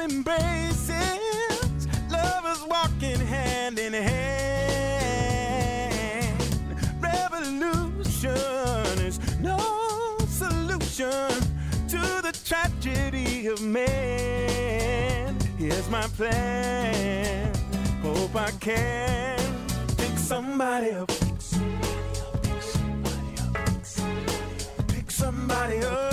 embraces, lovers walking hand in hand. Revolution is no solution to the tragedy of man. Here's my plan, hope I can pick somebody up. Pick somebody up.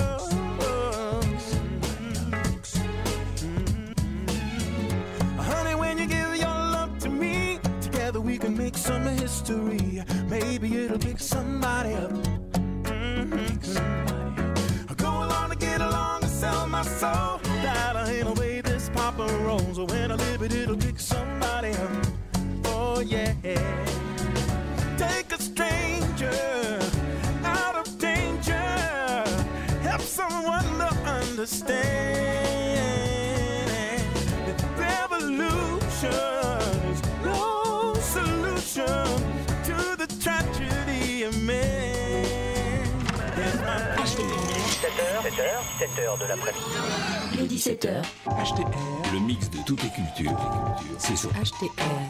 Honey, when you give your love to me, together we can make some history. Maybe it'll pick somebody up. Go along to get along and sell my soul. That'll hit away this Papa rolls. When I live it, it'll pick somebody up. Oh yeah. Take a stranger out of danger. Help someone to understand. Revolution is no solution to the tragedy of man. 17h de l'après-midi. Les 17h. HTR, le mix de toutes les cultures. C'est sur HTR.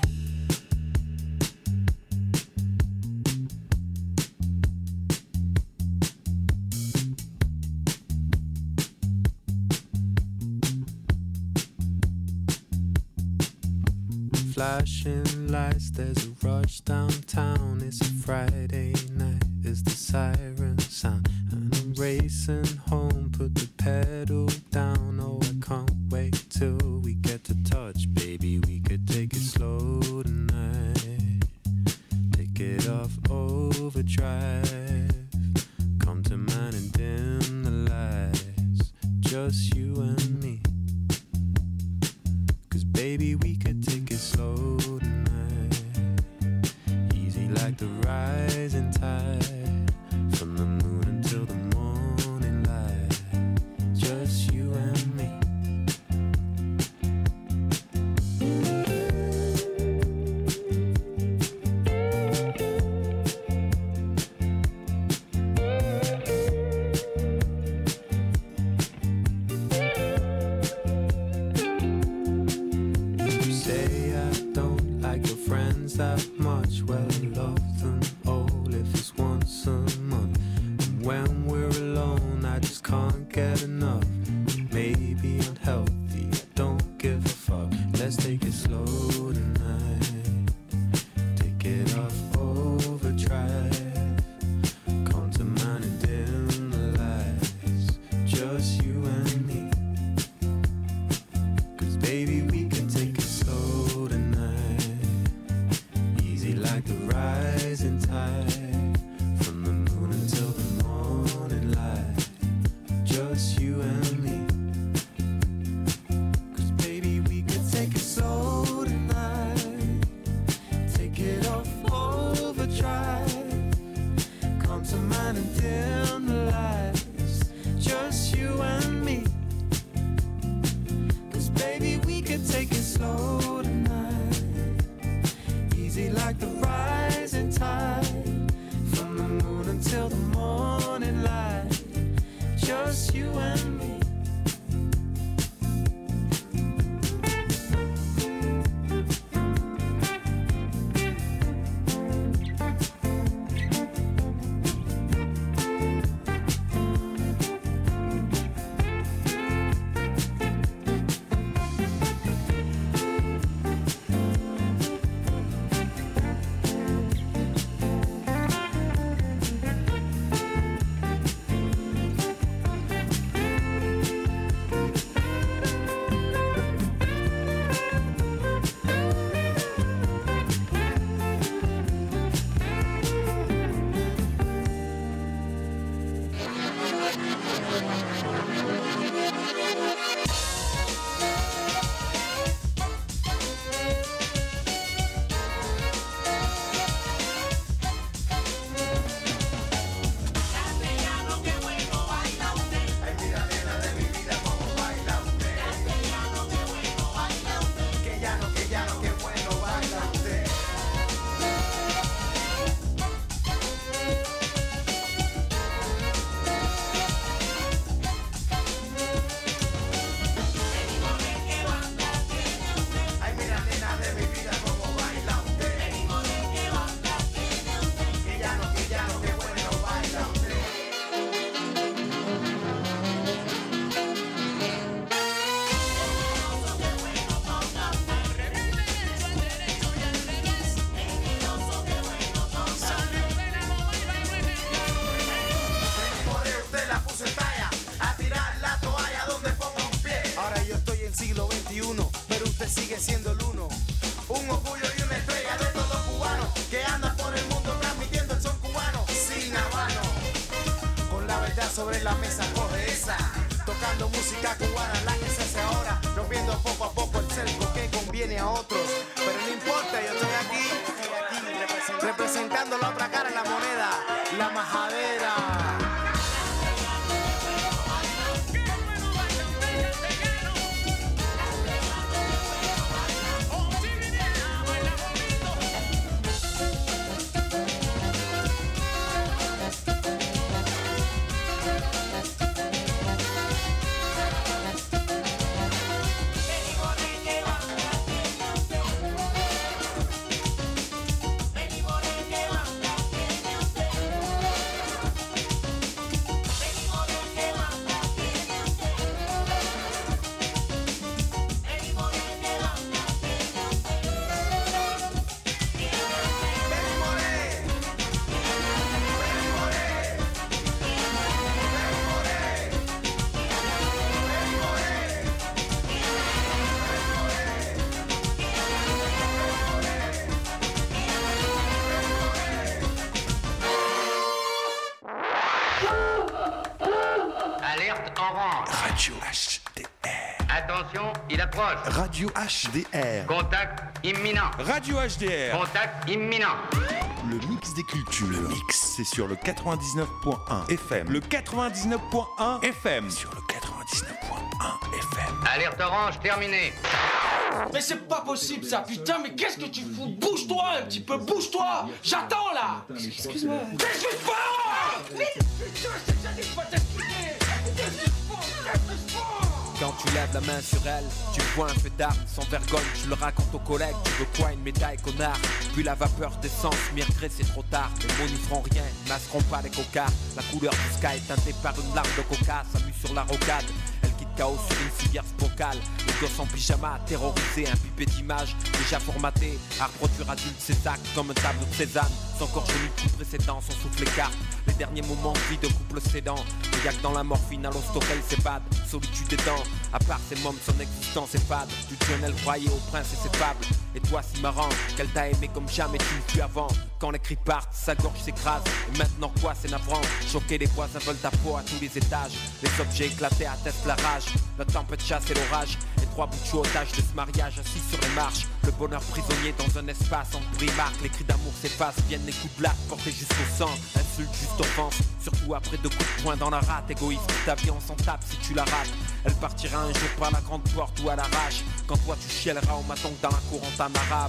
Flashing lights, there's a rush downtown. It's a Friday night, it's the siren sound. And I'm racing home, put the pedal down. Oh, I can't wait till we get to touch. Baby, we could take it slow tonight. Take it off overdrive. Come to mine and dim the lights. Just you and me. Baby, we could take it slow tonight. Easy like the rising tide. From the moon until the morning light. Just you and me. That much, well, I love them all if it's once a month. And when we're alone, I just can't get enough. Maybe unhealthy, I don't give a fuck. Let's take it slow tonight. Take it off overdrive. Come to mine and dim the lights. Just you and me. 'Cause baby, we can take it slow tonight. Like the rising tide. From the moon until the morning light. Just you and me. 'Cause baby, we could take it slow tonight. Take it off overdrive. Come to mine and dim the lights. Just you and me. 'Cause baby, we could take it slow tonight. Easy like the rising tide. From the moon until the morning light. Just you and me. yo estoy en siglo XXI, pero usted sigue siendo el uno. Un orgullo y una estrella de todos cubanos que andan por el mundo transmitiendo el son cubano sin habano. Con la verdad sobre la mesa coge esa, tocando música cubana, la que se hace ahora, rompiendo poco a poco el cerco que conviene a otros. Pero no importa, yo estoy aquí representando la otra cara de la moneda, la majadera. Radio HDR. Attention, il approche. Radio HDR. Contact imminent. Radio HDR. Contact imminent. Le mix des cultures. Le mix, c'est sur le 99.1 FM. Le 99.1 FM. Sur le 99.1 FM. Alerte orange terminée. Mais c'est pas possible ça, putain, mais qu'est-ce que tu fous? Bouge-toi un petit peu, bouge-toi. J'attends là. Excuse-moi. T'excuses pas. Mais putain, j'arrive pas à t'expliquer. Quand tu lèves la main sur elle, tu vois un feu d'armes sans vergogne, tu le racontes aux collègues, tu veux quoi, une médaille, connard? Puis la vapeur d'essence, mi-regret c'est trop tard. Les mots n'y feront rien, masqueront pas les cocards. La couleur du sky est teintée par une larme de coca, s'amuse sur la rocade. Elle quitte KO sur une civière spocale. Les gosses en pyjama, terrorisés, un pipé d'images déjà formaté à reproduire adulte ses actes comme un tableau de Cézanne. Sans corps genu de coup précédent, son souffle écarte. Les derniers moments de vie de couple sédant. Et y'a que dans la morphine, à l'hosto qu'elle s'évade. Solitude et dents, à part ses mômes, son existence est fade. Du jeune, elle croyait au prince et ses fables. Et toi, si marrant, qu'elle t'a aimé comme jamais tu ne fus avant. Quand les cris partent, sa gorge s'écrase. Et maintenant quoi, c'est navrant. Choqués, les voisins veulent ta peau à tous les étages. Les objets éclatés attestent la rage. La tempête chasse et l'orage. Et trois bouts de chou otages de ce mariage assis sur les marches. Le bonheur prisonnier dans un espace en bris-marque. Les cris d'amour s'effacent, viennent les coups de latte portés jusqu'au sang. Insulte, juste offense, surtout après 2 coups de poing dans la rate. Égoïste, ta vie on s'en tape si tu la rates. Elle partira un jour par la grande porte ou à l'arrache. Quand toi tu chialeras au maton dans la cour en t'amarave.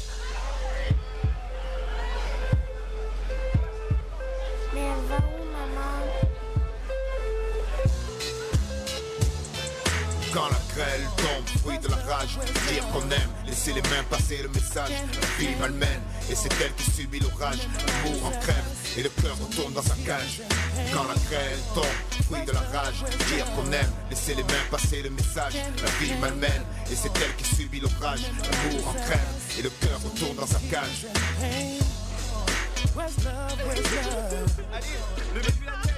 Mais elle va où, maman? Quand la grêle tombe, fruit de la rage, dire qu'on aime, laisser les mains passer le message. La vie malmène, et c'est elle qui subit l'orage. L'amour en crème, et le cœur retourne dans sa cage. Quand la grêle tombe, fruit de la rage, dire qu'on aime, laisser les mains passer le message. La vie malmène, et c'est elle qui subit l'orage. L'amour en crème, et le cœur retourne dans sa cage. Where's love, where's love? Allez, levez plus la tête.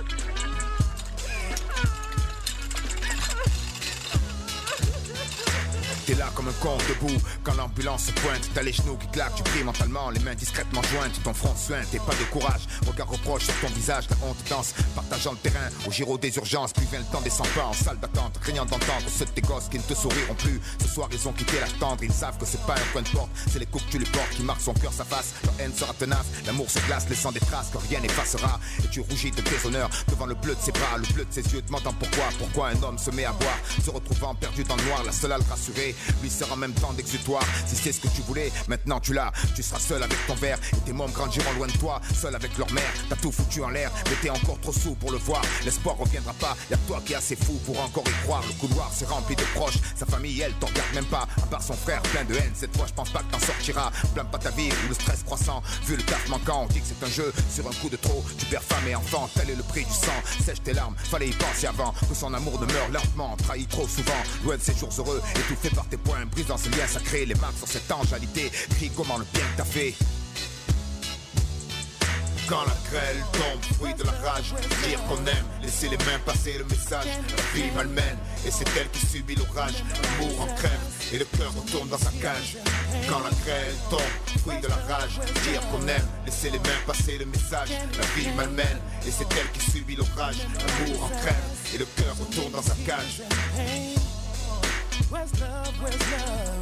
T'es là comme un con debout, quand l'ambulance se pointe. T'as les genoux qui claquent, tu pries mentalement, les mains discrètement jointes. Ton front suinte et pas de courage, regard reproche sur ton visage. La honte danse, partageant le terrain au gyro des urgences. Plus vient le temps des 100 pas en salle d'attente, craignant d'entendre ceux de tes gosses qui ne te souriront plus. Ce soir ils ont quitté l'âge tendre, ils savent que c'est pas un coin de porte. C'est les coups que tu lui portes qui marquent son cœur, sa face. Leur haine sera tenace, l'amour se glace, laissant des traces que rien n'effacera. Et tu rougis de déshonneur devant le bleu de ses bras, le bleu de ses yeux, demandant pourquoi un homme se met à boire. Se retrouvant perdu dans le noir, la seule à le rassurer lui sera en même temps d'exutoire. Si c'est ce que tu voulais, maintenant tu l'as. Tu seras seul avec ton verre et tes mômes grandiront loin de toi, seul avec leur mère. T'as tout foutu en l'air, mais t'es encore trop sous pour le voir. L'espoir reviendra pas, y'a toi qui es assez fou pour encore y croire. Le couloir s'est rempli de proches, sa famille elle t'en regarde même pas. À part son frère plein de haine, cette fois je pense pas que t'en sortiras. Blâme pas ta vie ou le stress croissant, vu le taf manquant. On dit que c'est un jeu, sur un coup de trop tu perds femme et enfant, tel est le prix du sang. Sèche tes larmes, fallait y penser avant que son amour ne meure lentement, trahi trop souvent. Loin de ses jours heureux, étouffé par tes poings, brisant ses liens sacrés, les marques sur cette angalité. Crie comment le bien que t'as fait. Quand la grêle tombe, fruit de la rage, dire qu'on aime, laisser les mains passer le message. La vie malmène, et c'est elle qui subit l'orage. L'amour en crème, et le cœur retourne dans sa cage. Quand la grêle tombe, fruit de la rage, dire qu'on aime, laisser les mains passer le message. La vie malmène, et c'est elle qui subit l'orage. L'amour en crème, et le cœur retourne dans sa cage. Where's love, where's love?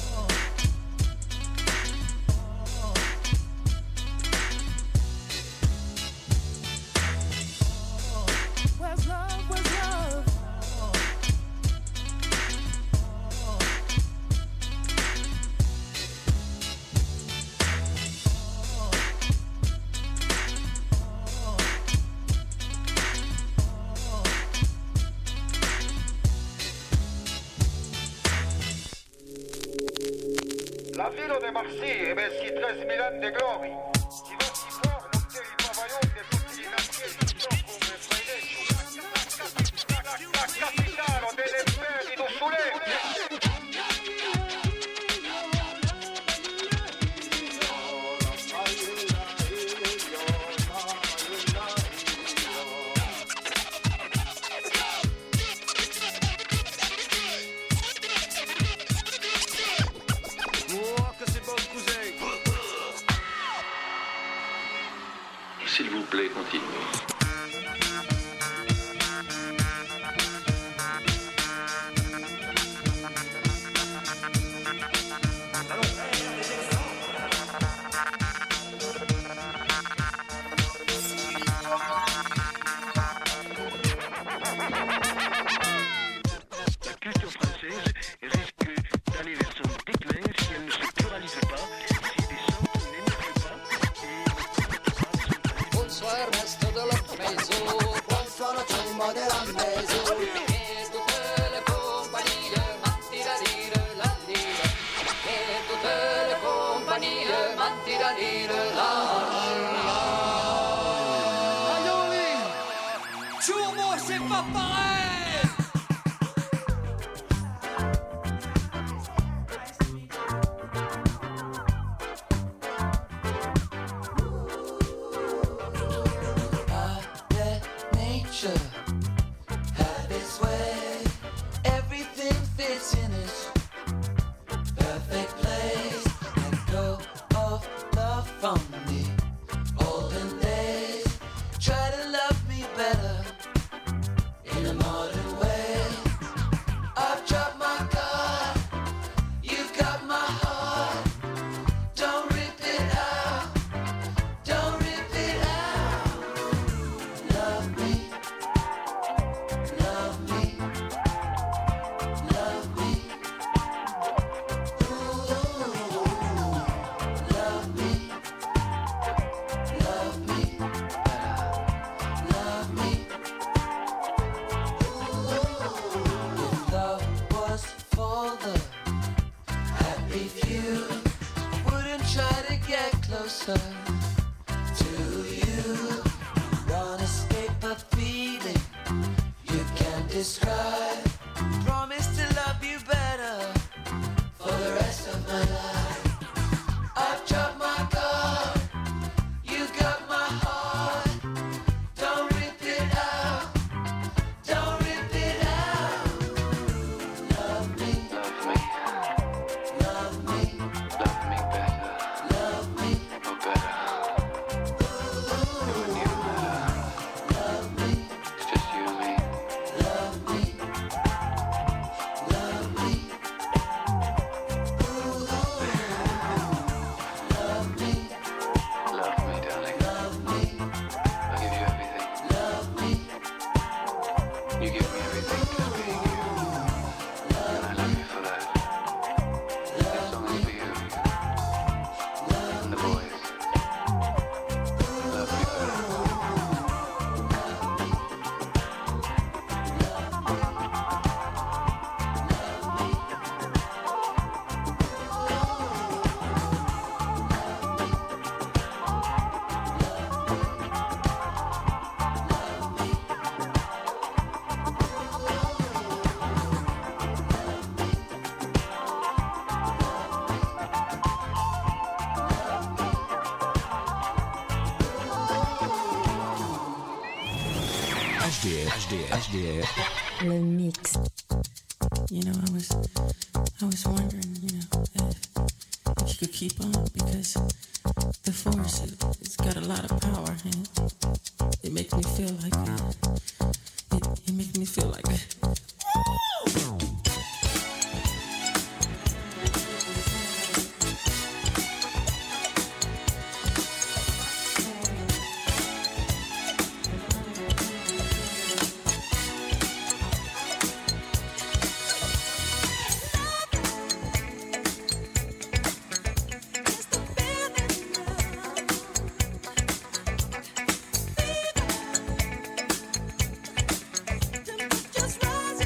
Where's love, where's love? La ville de Marseille investit 13 000 ans de glorie. Qui va si fort monter les pavillons de tutti i nazioni come Freireccio. La capitale delle imperi do Sole. S'il vous plaît, continuez. La culture française risque d'aller vers son déclin si elle ne se pluralise pas, si des centres n'émergent pas. Bonsoir, resto della mezzo, buonsoir, ciumma della mezzo, e tutte le compagnie, matti da dire la lira, e tutte le compagnie, matti da dire la lira. Aioli, ciumo, c'est pas pareil. Nature had its way, everything fits in its perfect place. Let go of love from the olden days. Try to love me better in a modern way. I've dropped my guard, you got my heart. Don't rip it out, don't rip it out. Love me, love me, love me. Ooh, love me, love me, love me. Ooh, if love was for the happy few, wouldn't try to get closer to you. Wanna escape a feeling you can't describe. Promise to love you better for the rest of my life. I've dropped my guard, you got my heart. Don't rip it out, don't rip it out. Love me, Love me, love me, love me better, love me. no better. HDR. Le mix. You know, I was wondering, you know, if you could keep on, because the force, it's got a lot of power, and it makes me feel like it makes me feel like Just rising.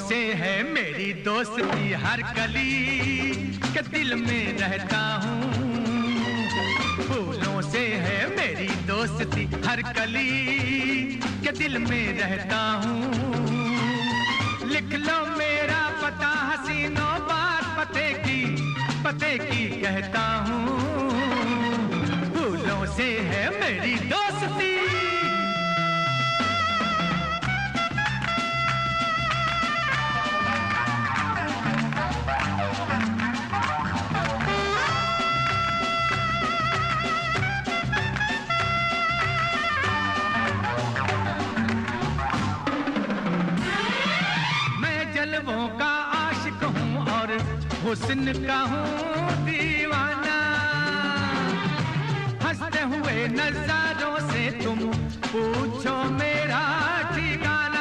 से है मेरी दोस्ती हर गली के दिल में रहता हूँ फूलों से है मेरी दोस्ती हर गली के दिल में रहता हूँ लिख लो मेरा पता हसीनों बात पते की कहता हूँ फूलों से है मेरी दोस्ती का आशिक हूँ और हुस्न का हूँ दीवाना हंसते हुए नजारों से तुम पूछो मेरा ठिकाना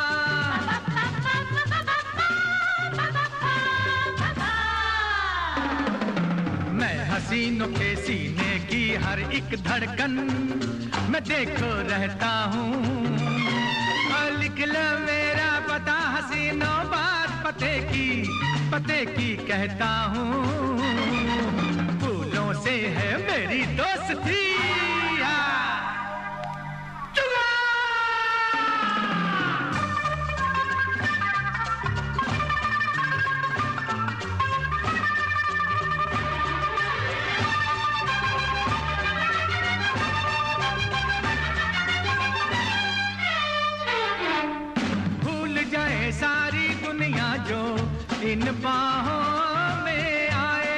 मैं हसीनों के सीने की हर एक धड़कन मैं देखो रहता हूँ लिख लो मेरा पता हसीनों बात पते की कहता हूँ फूलों से है मेरी दोस्ती सारी दुनिया जो इन बाहों में आए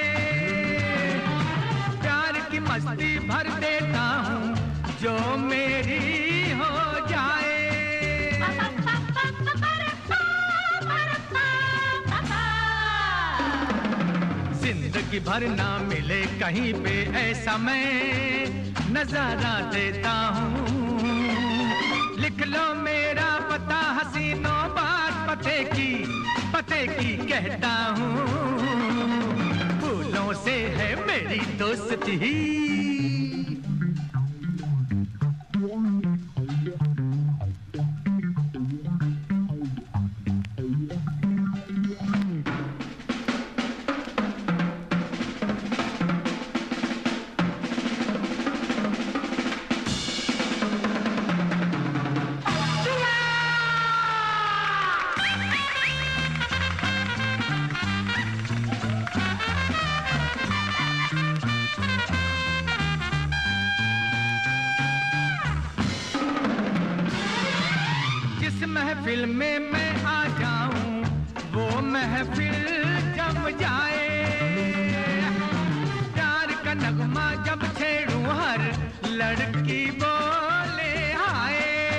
प्यार की मस्ती भर देता हूँ जो मेरी हो जाए जिंदगी भर ना मिले कहीं पे ऐसा मैं नजारा देता हूँ लिख लो मेरा पता हसीनों पते की कहता हूँ फूलों से है मेरी दोस्ती महफिल में मैं आ जाऊं वो महफिल जम जाए प्यार का नगमा जब छेड़ूं हर लड़की बोले हाय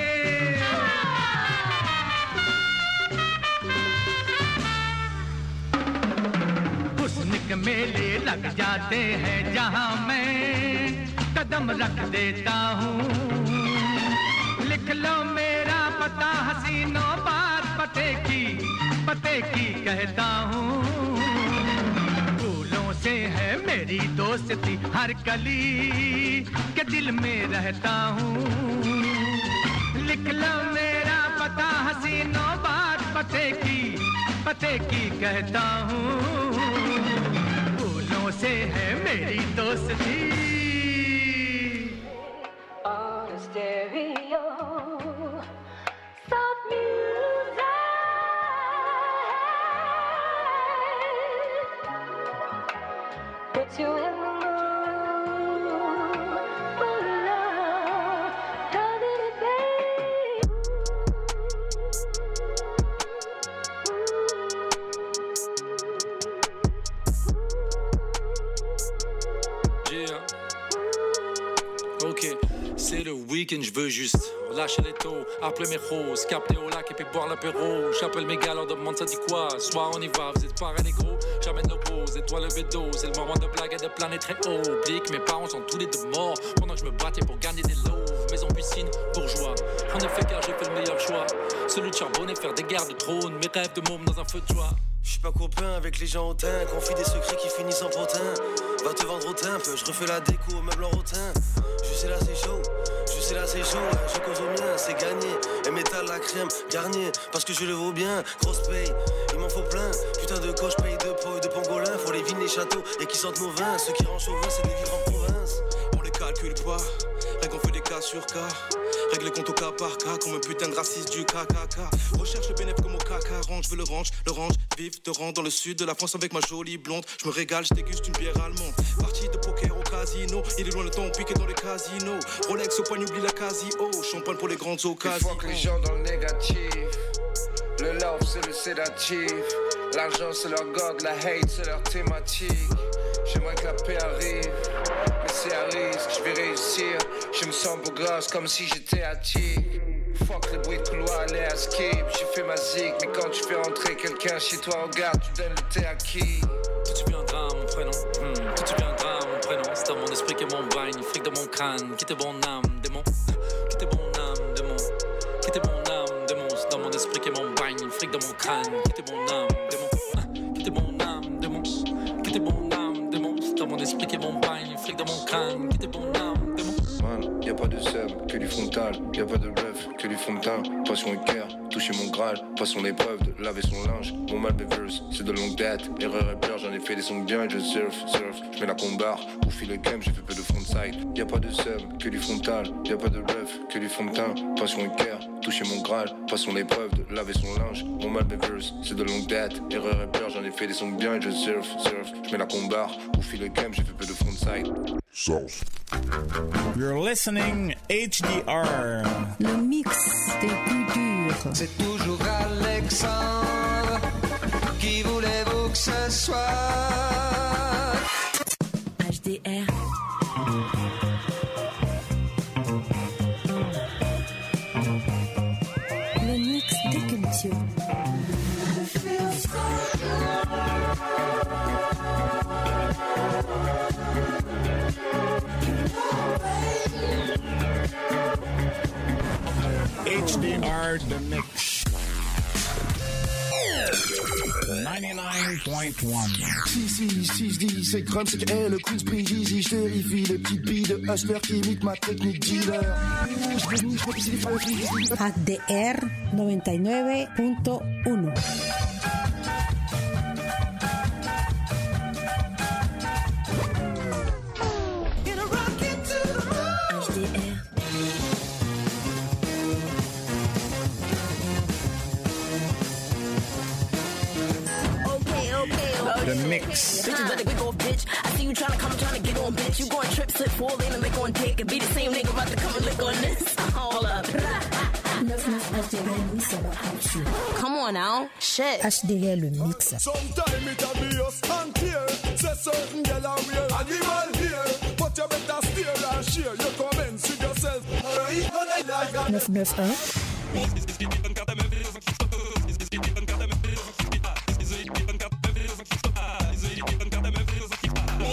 हुस्न के मेले लग जाते हैं जहां मैं कदम रख देता हूँ लिख लो मेरा पता हसीनों बात पते की कहता हूँ फूलों से है मेरी दोस्ती हर कली के दिल में रहता हूँ लिख लो मेरा पता हसीनों बात पते की कहता हूँ फूलों से है मेरी दोस्ती stereo, soft music, put you in the mood for love, doesn't it, babe? Yeah. Ok. C'est le week-end, je veux juste lâcher les taux, appeler mes roses, capter au lac et puis boire l'apéro. J'appelle mes gars, leur demande ça dit quoi. Soir on y va, vous êtes pareils les gros. J'amène nos poses, étoile le bédo. C'est le moment de blague et de planer très haut. Oublie que mes parents sont tous les deux morts pendant que je me battais pour gagner des lots. Maison piscine, bourgeois. En effet car j'ai fait le meilleur choix, celui de charbonner, faire des guerres de trône. Mes rêves de môme dans un feu de joie. J'suis pas copain avec les gens hautains, confie des secrets qui finissent en potin. Va te vendre au timbre, je refais la déco au meuble en rotin. Je sais là c'est chaud, Je sais là c'est chaud, ouais, je cause au mien, c'est gagné. Et métal la crème, Garnier, parce que je le vaux bien. Grosse paye, il m'en faut plein. Putain de coche, paye de pro et de pangolin. Faut les vignes, les châteaux et qui sentent nos vins. Ceux qui rangent chauvin, c'est des vivres en province. On les calcule pas, rien qu'on fait des cas sur cas. Règle les comptes au cas par cas, comme un putain de raciste du KKK. Recherche le bénéfice comme au caca, range, veux le range, vif, te rends dans le sud de la France avec ma jolie blonde. Je me régale, je déguste une bière allemande. Partie de poker au casino, il est loin le temps piqué dans les casinos. Rolex au poignet, oublie la Casio, champagne pour les grandes occasions. Il faut que les gens dans le négatif. Le love c'est le sédatif. L'argent c'est leur god, la hate c'est leur thématique. J'aimerais que la paix arrive, mais c'est à risque, je vais réussir. Je me sens beau gosse comme si j'étais attique. Fuck les bruits de couloir, les à skip. J'ai fait ma zig, mais quand tu fais rentrer quelqu'un chez toi, regarde, tu donnes le thé à qui? Tout tu viendras mon prénom, tout tu viendras mon prénom. C'est dans mon esprit que mon bagne, fric de mon crâne. Quittez mon âme, démon, quittez mon âme, démon. Quittez mon âme, démon. C'est dans mon esprit que mon bagne, fric de mon crâne. Quittez mon âme, démon, quittez mon âme, démon. Quittez mon âme, démon. C'est dans mon esprit que mon bagne, fric de mon crâne. Quittez mon âme, démon. Man, y'a pas de sub, que du frontal. Y'a pas de bluff, que du fond de teint. Passion et cœur, toucher mon Graal. Passons l'épreuve de laver son linge. Mon mal verse, c'est de longue date. Erreur et peur, j'en ai fait des sons bien. Je surf, je mets la combarre. Au fil le game, j'ai fait peu de frontside. Y'a pas de sub, que du frontal. Y'a pas de bluff, que du fond de teint. Passion et cœur, toucher mon Graal. Passons l'épreuve de laver son linge. Mon mal verse, c'est de longue date. Erreur et peur, j'en ai fait des sons bien. Je surf, je mets la combarre. Au fil le game, j'ai fait peu de frontside. Sauce. You're listening HDR. Le mix des plus durs. C'est toujours Alexandre. Qui voulez-vous que ce soit? HDR. Le mix des cultures. HDR The Mix 99.1. Si je dis c'est crème, c'est que hey, le Queen's Prix Jeezy, je vérifie les petites billes de hustler qui imitent ma technique dealer. HDR 99.1. The Mix. Bitches better wig off, bitch. I see you tryna come, tryna get on, bitch. You going trip, slip, fall in and lick on dick. And be the same nigga about to come and lick on this. Hold up. Come on now. Shit. HDR le mix. Sometime it'll be us and here. Say certain girl are real animal here. But you better steer and share. You commence with yourself. 991.